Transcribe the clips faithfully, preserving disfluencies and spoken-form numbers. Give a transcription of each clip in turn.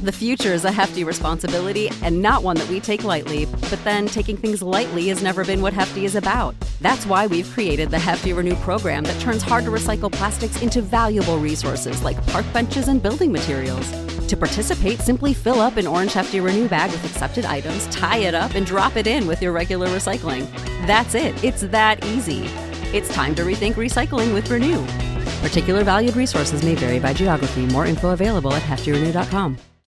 The future is a hefty responsibility and not one that we take lightly, but then taking things lightly has never been what Hefty is about. That's why we've created the Hefty Renew program that turns hard-to-recycle plastics into valuable resources like park benches and building materials. To participate, simply fill up an orange Hefty Renew bag with accepted items, tie it up, and drop it in with your regular recycling. That's it. It's that easy. It's time to rethink recycling with Renew. Particular valued resources may vary by geography. More info available at hefty renew dot com.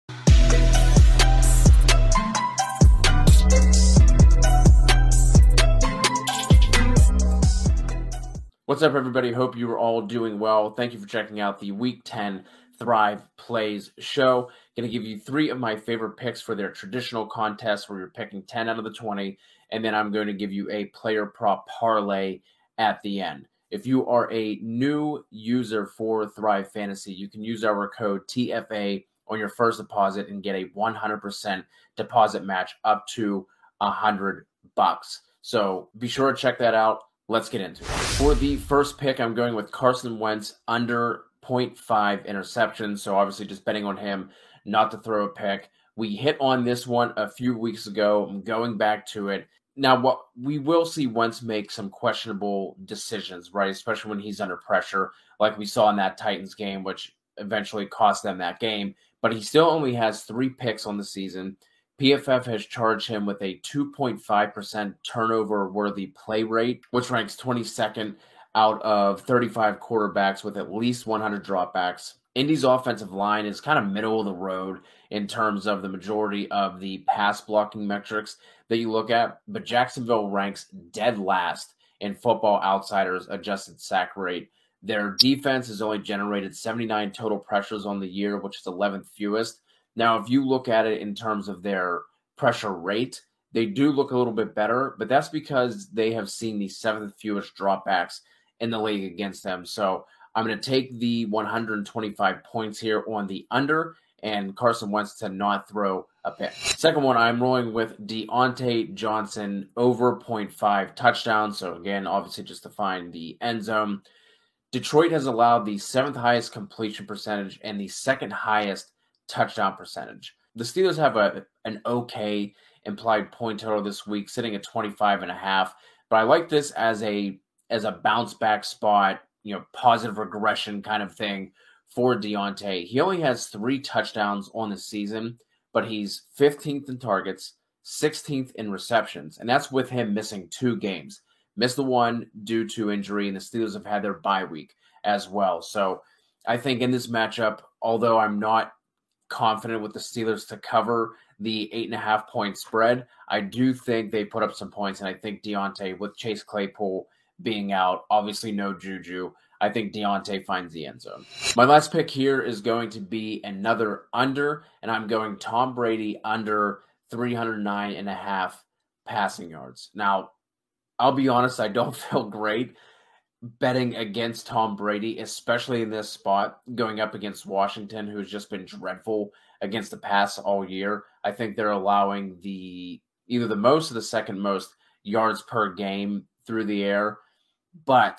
What's up, everybody? Hope you are all doing well. Thank you for checking out the Week ten Thrive Plays show. Going to give you three of my favorite picks for their traditional contest where you're picking ten out of the twenty, and then I'm going to give you a player prop parlay at the end. If you are a new user for Thrive Fantasy, you can use our code T F A on your first deposit and get a one hundred percent deposit match up to one hundred bucks. So be sure to check that out. Let's get into it. For the first pick, I'm going with Carson Wentz under zero point five interceptions. So obviously just betting on him not to throw a pick. We hit on this one a few weeks ago. I'm going back to it. Now, what we will see Wentz make some questionable decisions, right? Especially when he's under pressure, like we saw in that Titans game, which eventually cost them that game. But he still only has three picks on the season. P F F has charged him with a two point five percent turnover-worthy play rate, which ranks twenty-second out of thirty-five quarterbacks with at least one hundred dropbacks. Indy's offensive line is kind of middle of the road in terms of the majority of the pass blocking metrics that you look at, but Jacksonville ranks dead last in Football Outsiders adjusted sack rate. Their defense has only generated seventy-nine total pressures on the year, which is eleventh fewest. Now, if you look at it in terms of their pressure rate, they do look a little bit better, but that's because they have seen the seventh fewest dropbacks in the league against them. So I'm going to take the one hundred twenty-five points here on the under and Carson Wentz to not throw a pick. Second one, I'm rolling with Deontay Johnson over zero point five touchdowns. So again, obviously just to find the end zone. Detroit has allowed the seventh highest completion percentage and the second highest touchdown percentage. The Steelers have a an okay implied point total this week, sitting at twenty-five and a half. But I like this as a as a bounce back spot, you know, positive regression kind of thing for Deontay. He only has three touchdowns on the season, but he's fifteenth in targets, sixteenth in receptions, and that's with him missing two games. Missed the one due to injury, and the Steelers have had their bye week as well. So I think in this matchup, although I'm not confident with the Steelers to cover the eight and a half point spread, I do think they put up some points, and I think Deontay, with Chase Claypool being out, obviously no Juju, I think Deontay finds the end zone. My last pick here is going to be another under, and I'm going Tom Brady under three hundred nine and a half passing yards. Now, I'll be honest, I don't feel great betting against Tom Brady, especially in this spot, going up against Washington, who's just been dreadful against the pass all year. I think they're allowing the either the most or the second most yards per game through the air. But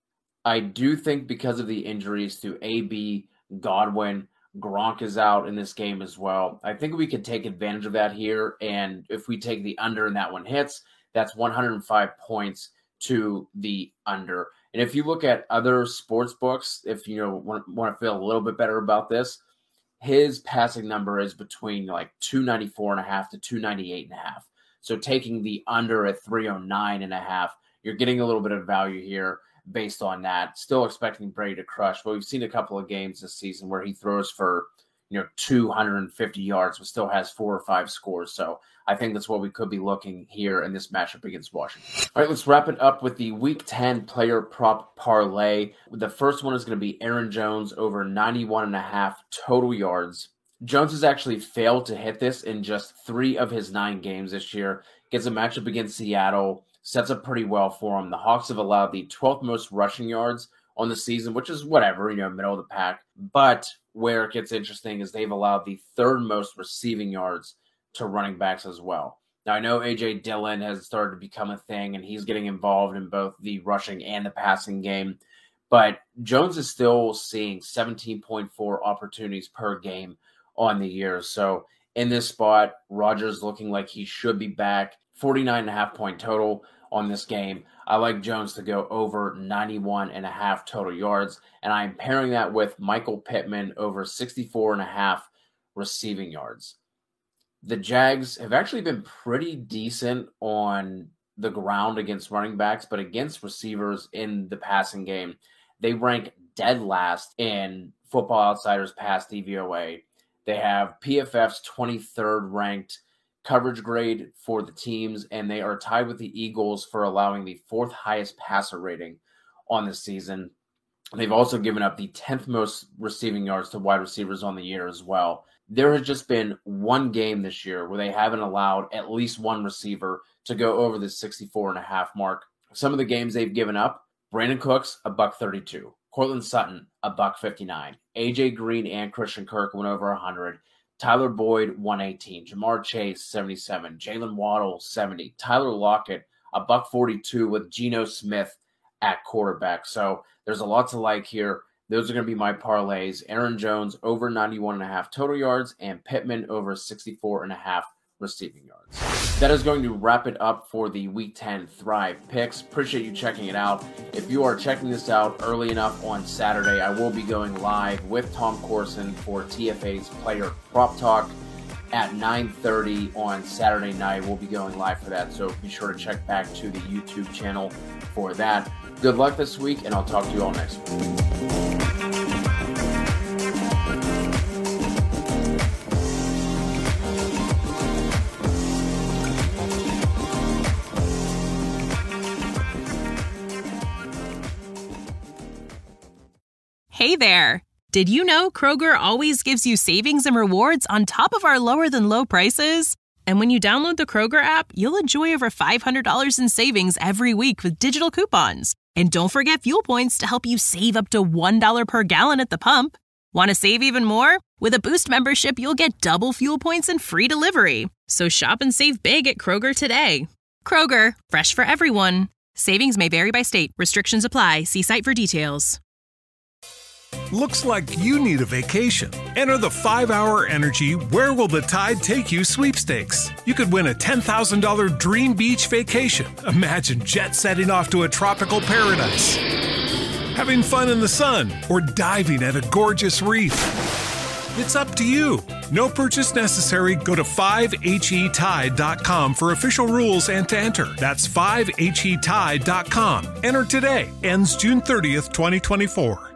I do think because of the injuries to A B, Godwin, Gronk is out in this game as well. I think we could take advantage of that here. And if we take the under and that one hits, that's one hundred five points to the under. And if you look at other sports books, if you know want, want to feel a little bit better about this, his passing number is between like two ninety-four and a half to two ninety-eight and a half. So taking the under at three oh nine and a half, you're getting a little bit of value here based on that. Still expecting Brady to crush, but we've seen a couple of games this season where he throws for, you know, two hundred fifty yards, but still has four or five scores. So I think that's what we could be looking here in this matchup against Washington. All right, let's wrap it up with the Week ten player prop parlay. The first one is going to be Aaron Jones over ninety-one and a half total yards. Jones has actually failed to hit this in just three of his nine games this year. Gets a matchup against Seattle, sets up pretty well for him. The Hawks have allowed the twelfth most rushing yards on the season, which is whatever, you know, middle of the pack. But where it gets interesting is they've allowed the third most receiving yards to running backs as well. Now, I know A J Dillon has started to become a thing, and he's getting involved in both the rushing and the passing game. But Jones is still seeing seventeen point four opportunities per game on the year. So in this spot, Rodgers looking like he should be back. forty-nine and a half point total on this game. I like Jones to go over ninety-one and a half total yards, and I'm pairing that with Michael Pittman over sixty-four and a half receiving yards. The Jags have actually been pretty decent on the ground against running backs, but against receivers in the passing game, they rank dead last in Football Outsiders pass D V O A. They have P F F's twenty-third ranked coverage grade for the teams, and they are tied with the Eagles for allowing the fourth highest passer rating on the season. They've also given up the tenth most receiving yards to wide receivers on the year as well. There has just been one game this year where they haven't allowed at least one receiver to go over the sixty-four and a half mark. Some of the games they've given up, Brandon Cooks, a buck thirty-two. Cortland Sutton, a buck fifty-nine. A J Green and Christian Kirk went over one hundred. Tyler Boyd, one eighteen. Jamar Chase, seventy-seven. Jalen Waddle, seventy. Tyler Lockett, a buck forty-two with Geno Smith at quarterback. So there's a lot to like here. Those are going to be my parlays. Aaron Jones over ninety-one and a half total yards and Pittman over sixty-four and a half receiving yards. That is going to wrap it up for the Week ten Thrive picks. Appreciate you checking it out. If you are checking this out early enough on Saturday, I will be going live with Tom Corson for T F A's Player Prop Talk at nine thirty on Saturday night. We'll be going live for that, so be sure to check back to the YouTube channel for that. Good luck this week, and I'll talk to you all next week. Hey there! Did you know Kroger always gives you savings and rewards on top of our lower-than-low prices? And when you download the Kroger app, you'll enjoy over five hundred dollars in savings every week with digital coupons. And don't forget fuel points to help you save up to one dollar per gallon at the pump. Want to save even more? With a Boost membership, you'll get double fuel points and free delivery. So shop and save big at Kroger today. Kroger, fresh for everyone. Savings may vary by state. Restrictions apply. See site for details. Looks like you need a vacation. Enter the five hour Energy Where Will the Tide Take You sweepstakes. You could win a ten thousand dollars dream beach vacation. Imagine jet setting off to a tropical paradise, having fun in the sun, or diving at a gorgeous reef. It's up to you. No purchase necessary. Go to five H E tide dot com for official rules and to enter. That's five H E tide dot com. Enter today. Ends June thirtieth, twenty twenty-four.